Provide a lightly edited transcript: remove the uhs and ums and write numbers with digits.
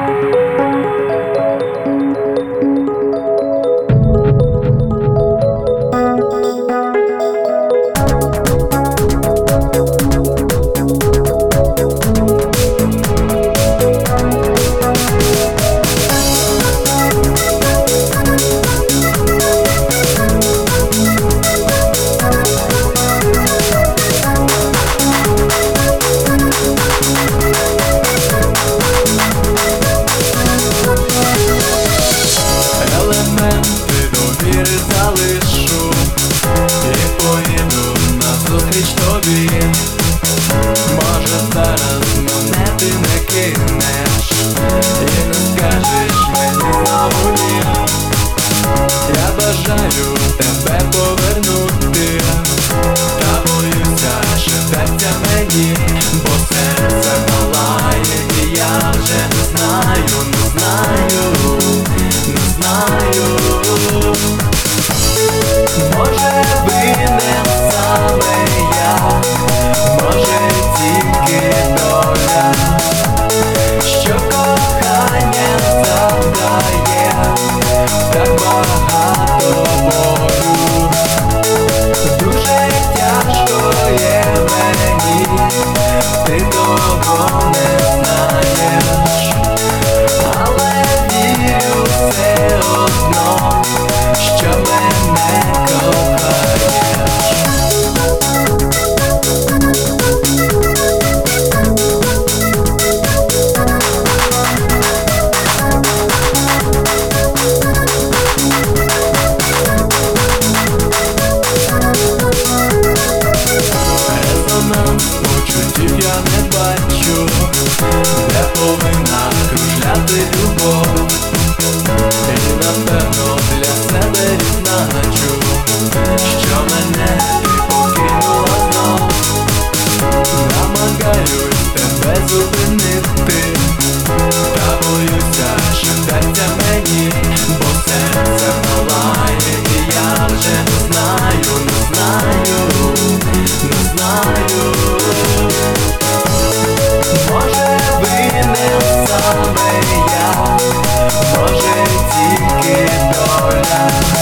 Залишу і поїду назустріч тобі. Може зараз мене ти не кинеш і не скажеш мені знову ні. Я бажаю тебе повернути, та боюся, що серця мені, бо серце палає, і я вже не знаю, не знаю, не знаю. Може винен саме я, може тільки доля, що кохання завдає так багато болю. Дуже тяжко є мені, ти того не знаєш, але вірю все одно, що мене кохаєш. Резонанс почуттів я не бачу, де повинна кружляти любов. І напевно для себе відзначу, що мене ти покинула знов. Намагаюсь тебе зупинити, та боюся, що серця мені, бо серце палає, і я вже не знаю, не знаю, не знаю. Може винен саме я, може тільки доля.